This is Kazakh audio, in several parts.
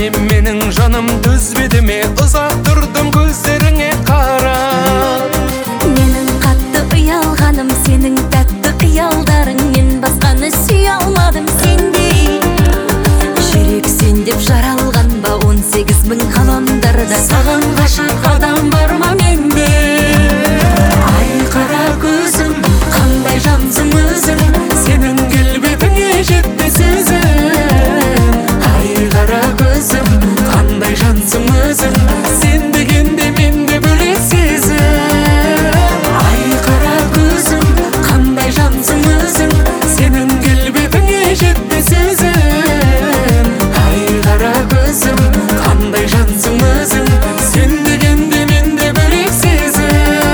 менің жаным төзбеді ме, ұзақ тұрдым көздеріңе қарап. Менің қатты ұялғаным сенің тәтті қиялдарың, мен басқаны сүйе алмадым сендей. Жүрек сен деп жаралған ба 18 мың ғаламдарда, саған ғашық адам бар ма менде? Ай қара көзім, қандай жансың өзің, сенің келбетіңе жетпес өзім. Ай қара көзім, қандай жансың өзің, сен дегенде менде бөлек сезім. Ай қара көзім, қандай жансың өзің, сенің келбетіңе жетпес өзім. Ай қара көзім, қандай жансың өзің, сен дегенде менде бөлек сезім.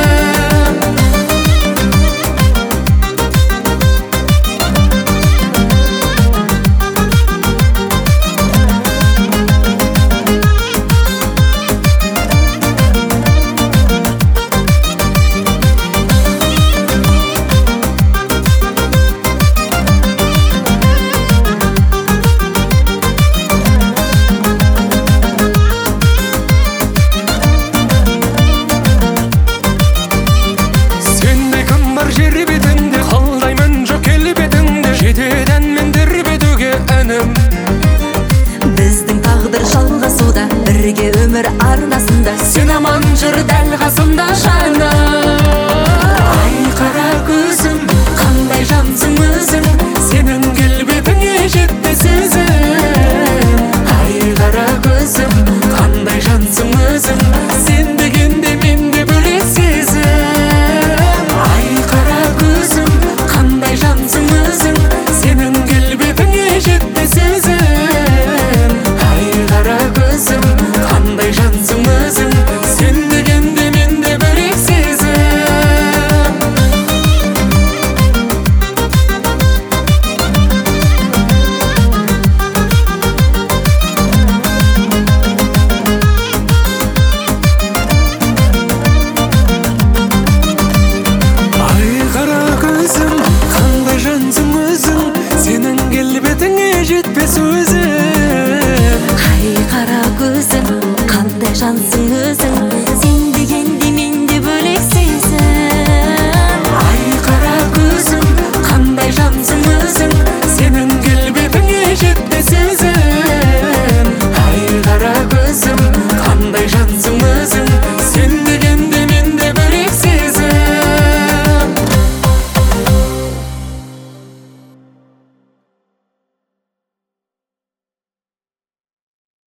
Жер бетінде қалдаймын жоқ келбетіңде, жетеді әнмен тербетуге әнім. Біздің тағдыр жалғасуда, бірге өмір арнасында, Сен аман жүр дәл қасымда жаным.